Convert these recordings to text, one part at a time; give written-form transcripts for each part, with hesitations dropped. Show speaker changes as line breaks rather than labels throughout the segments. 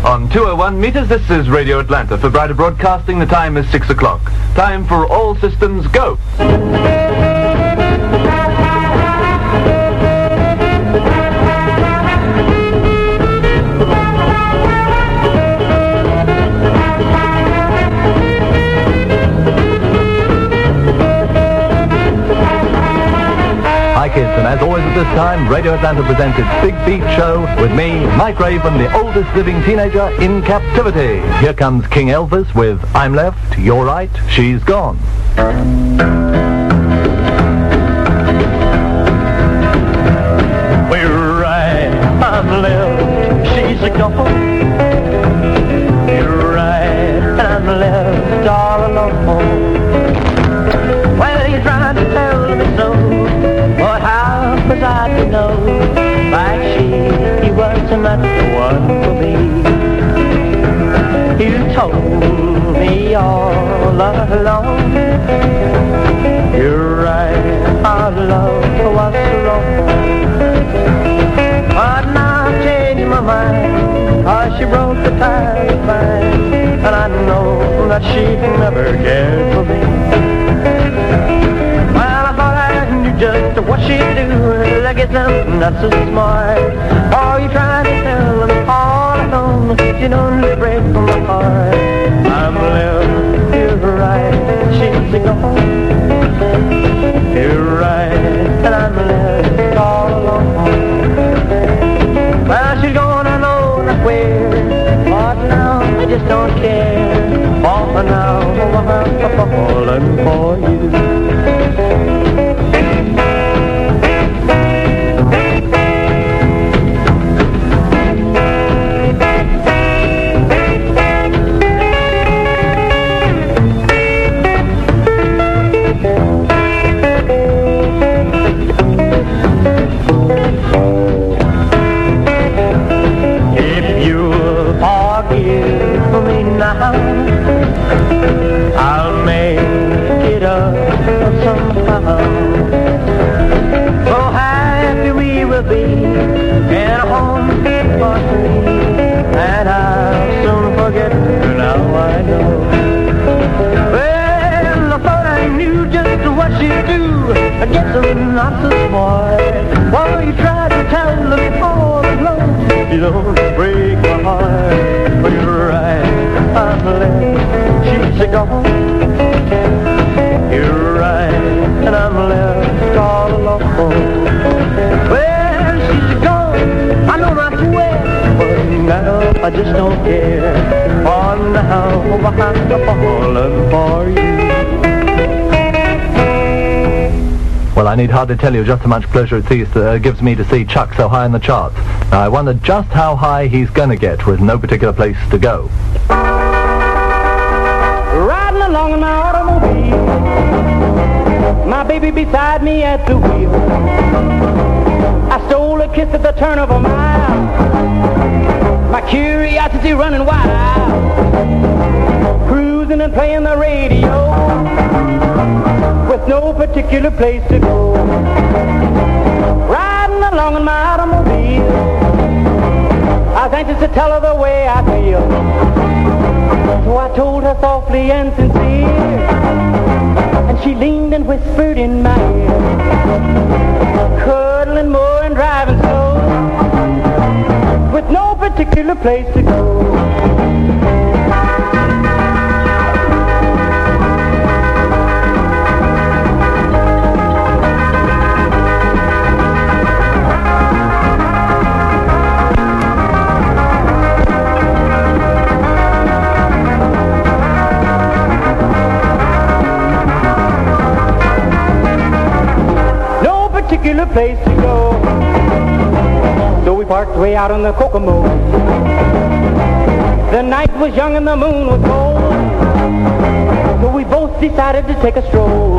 On 201 meters, this is Radio Atlanta. For Brighter Broadcasting, the time is 6 o'clock. Time for All Systems Go.
Hi kids, and as always at this time, Radio Atlanta presents its Big Beat Show with me, Mike Raven, the oldest living teenager in captivity. Here comes King Elvis with I'm Left, You're Right, She's Gone.
We're right, I'm left, she's gone. You're right, I'm left all alone. Well, he's trying to tell me so, but how was I to know? Like he wasn't the one for me. You told me all along. You're right, our love was wrong. But now I'm changing my mind, 'cause she broke the ties of mine, and I know that she never cared for me. Well, I thought I knew just what she'd do. I guess I'm not so smart. Oh, you trying to tell me all alone, you don't break from my heart. I'm left, you're right, she's gone. You're right, and I'm left all alone. Well, she's gone, I know not where, but now I just don't care. For now, I'm falling for you. I'll make it up somehow. So happy we will be in a home for three, and I'll soon forget her now, I know. Well, I thought I knew just what she'd do. I guess I'm not so smart. While you try to tell me all alone, you don't break my heart. Well, you're right, I'm left, she's gone. You're right, and I'm left all alone. Well, she's gone, I know not where, but now I just don't care. For now, I'm falling for you.
Well, I need hardly tell you just how much pleasure it gives me to see Chuck so high in the charts. Now, I wonder just how high he's going to get with no particular place to go.
Riding along in my automobile, my baby beside me at the wheel. I stole a kiss at the turn of a mile, my curiosity running wild, cruising and playing the radio, with no particular place to go. Riding along in my automobile, I was anxious to tell her the way I feel. So I told her softly and sincere, and she leaned and whispered in my ear, cuddling more and driving slow, with no particular place to go. Particular place to go. So we parked way out on the Kokomo. The night was young and the moon was cold, so we both decided to take a stroll.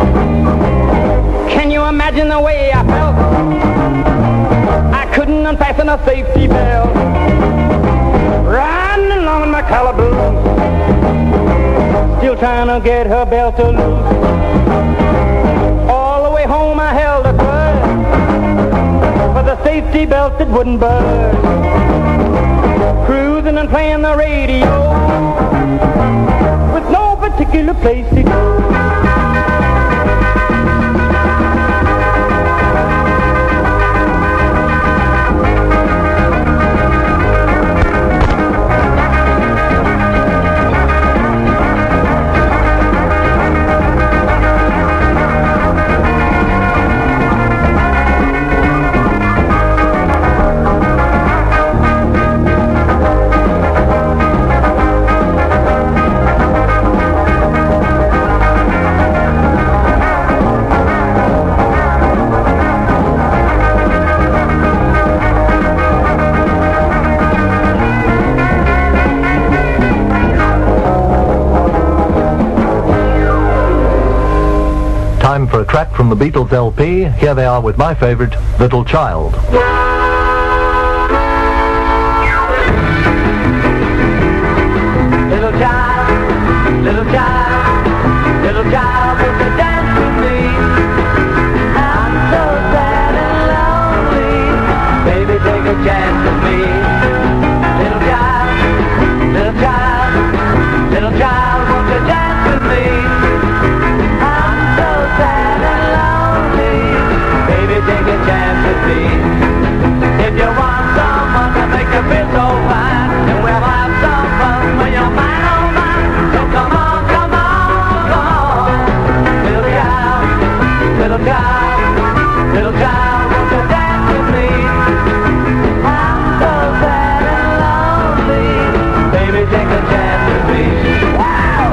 Can you imagine the way I felt? I couldn't unfasten a safety belt, riding along in my Caliburn, still trying to get her belt to loose. All the way home I held a grudge for the safety belt that wouldn't budge. Cruise cruising and playing the radio with no particular place to go.
Time for a track from the Beatles LP. Here they are with my favorite, Little Child.
Little child, little child, little child, won't you dance with me? I'm so sad and lonely, baby, take a chance with me. Little child, little child, little child, won't you dance with me? I'm so sad and lonely, baby, take a chance with me. If you want someone to make you feel so fine, and we'll have some fun when you're mine, oh mine. So come on, come on, come on. Little child, little child, little child, won't you dance with me? I'm so sad and lonely, baby, take a chance with me. Wow!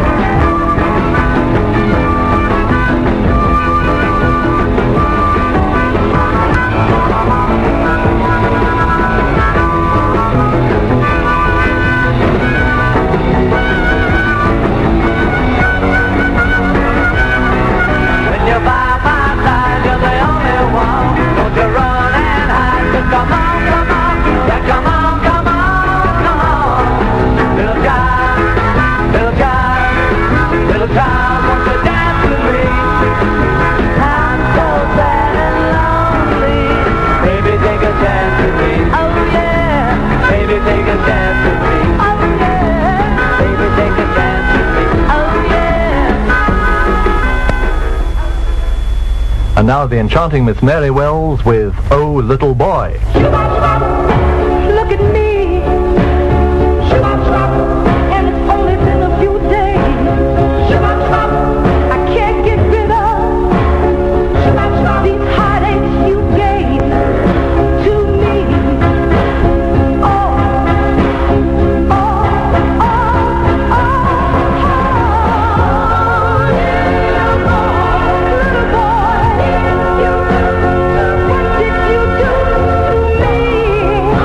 When you're by my side, you're the only one. Don't you run and hide, just come on, come on. Yeah, come on, come on, come on. Little child, little child, little child, won't you dance with me? I'm so sad and lonely, baby, take a chance with me. Oh yeah, baby, take a chance with me. Oh yeah, baby, take a chance with me. Oh yeah.
And now the enchanting Miss Mary Wells with Oh Little Boy.
Look at me, and it's only been a few days. I can't get rid of these heartaches you gave to me. Oh, oh, oh, oh, oh, little boy, what did you do to me?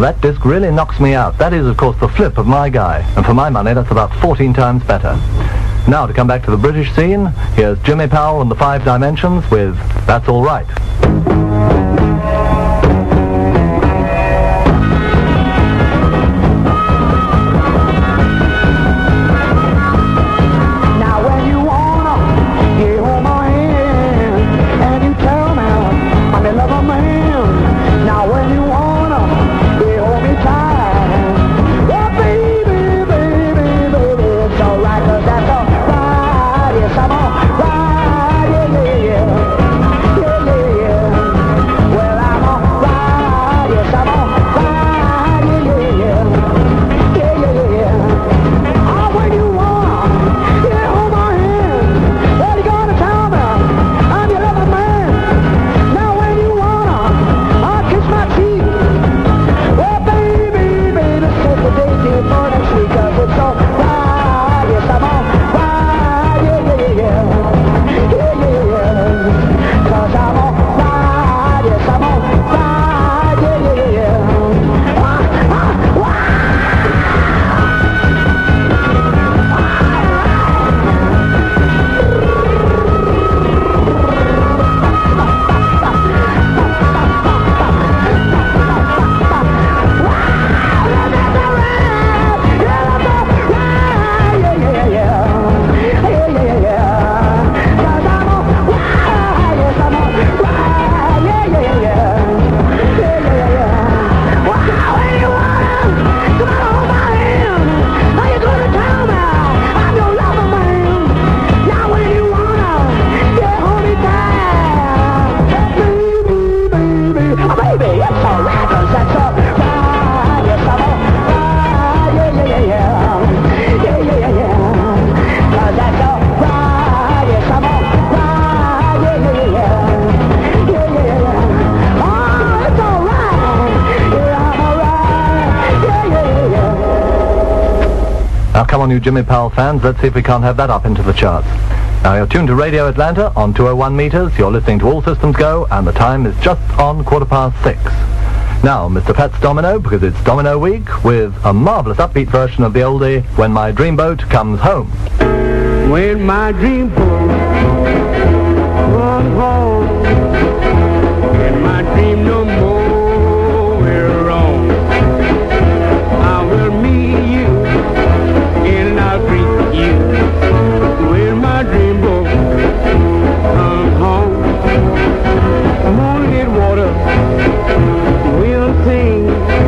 That disc really knocks me out. That is, of course, the flip of My Guy. And for my money, that's about 14 times better. Now, to come back to the British scene, here's Jimmy Powell and the Five Dimensions with That's All Right. Come on, you Jimmy Powell fans, let's see if we can't have that up into the charts. Now, you're tuned to Radio Atlanta on 201 meters, you're listening to All Systems Go, and the time is just on 6:15. Now, Mr. Fats Domino, because it's Domino Week, with a marvellous upbeat version of the oldie, When My Dreamboat Comes Home.
When my dreamboat comes home, and my dream no more will roam, I will meet you. And I'll greet you when my dreamboat comes home. Moonlit water will sing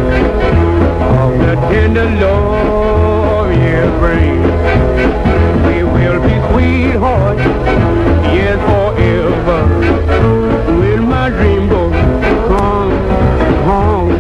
of the tender love you bring. We will be sweethearts, yes, forever, when my dreamboat comes home.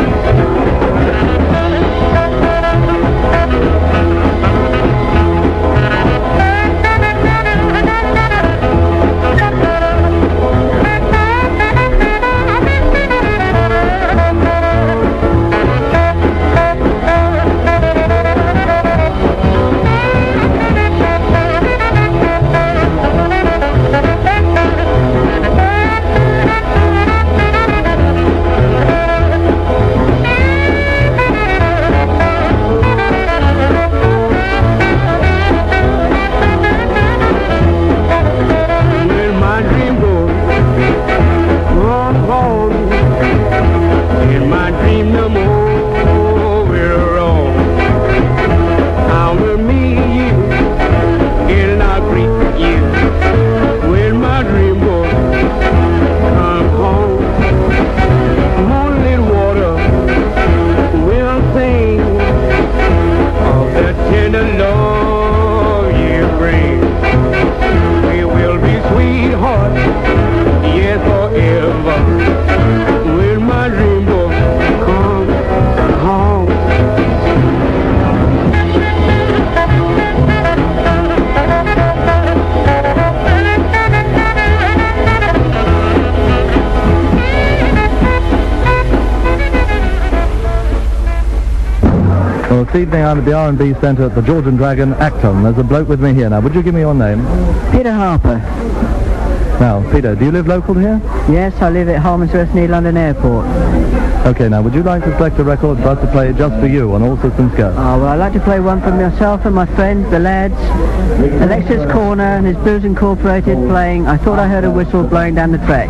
This evening I'm at the R&B Centre at the George and Dragon, Acton. There's a bloke with me here now. Would you give me your name?
Peter Harper.
Now, Peter, do you live local here?
Yes, I live at Harmondsworth near London Airport.
Okay, now, would you like to select a record for us to play just for you on All Systems Go?
Oh, well, I'd like to play one for myself and my friends, the lads. Alexis Corner and his Blues Incorporated playing I Thought I Heard a Whistle Blowing Down the Track.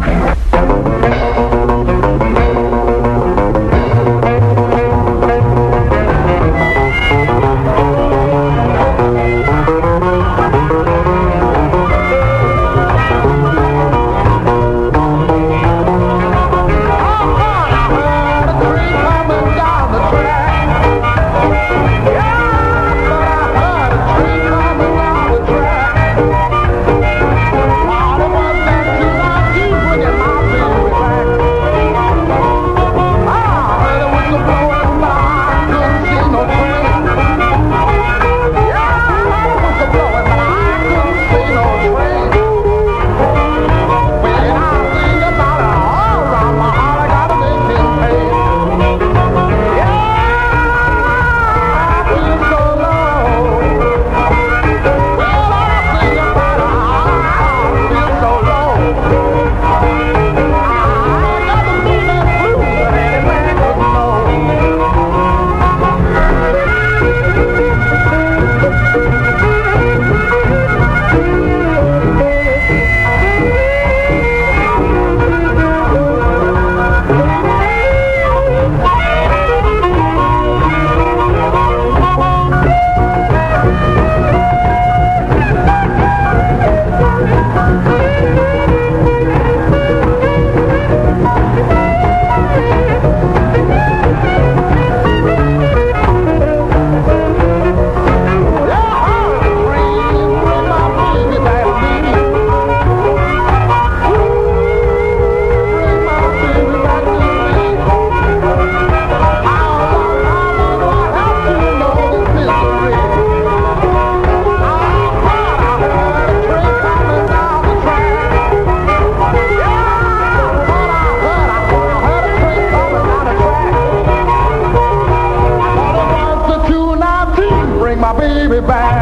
My baby back.